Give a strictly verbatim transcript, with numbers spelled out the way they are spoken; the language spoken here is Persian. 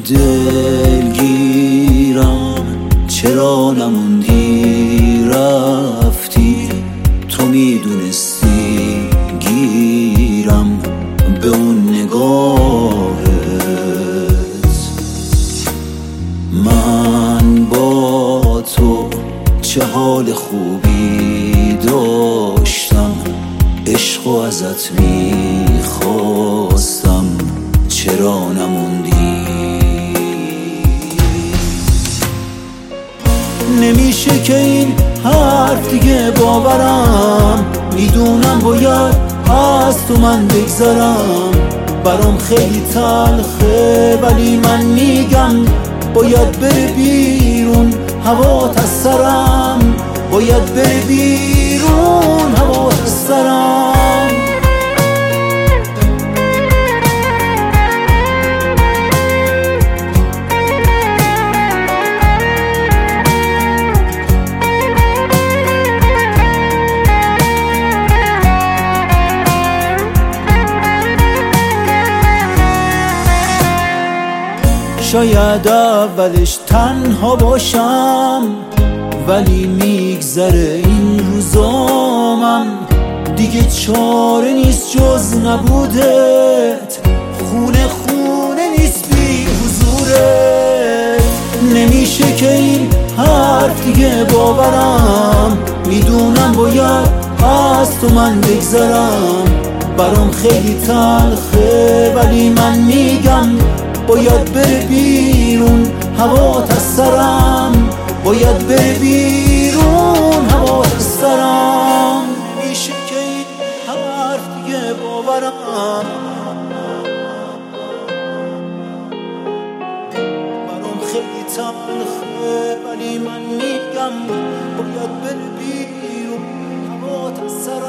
دلگیرم چرا نموندی رفتی، تو میدونستی گیرم به اون نگاهت. من با تو چه حال خوبی داشتم، عشقو ازت میخواستم چرا نموندی. نمیشه که این حرف دیگه باورم، میدونم باید از تو من بگذرم. برام خیلی تلخه ولی من میگم باید بره بیرون هوات از سرم، باید بره بیرون هوات از سرم. شاید اولش تنها باشم ولی میگذره این روزامم، دیگه چاره نیست جز نبودت، خونه خونه نیست بی حضورت. نمیشه که این حرف دیگه باورم، میدونم باید از تو من بگذرم. برام خیلی تلخه ولی من میگم باید بره بیرون هوات از سرم، باید بره بیرون هوات از سرم. نمیشه که این حرف دیگه باورم، برام خیلی تلخه ولی من میگم باید بره بیرون هوات از سرم.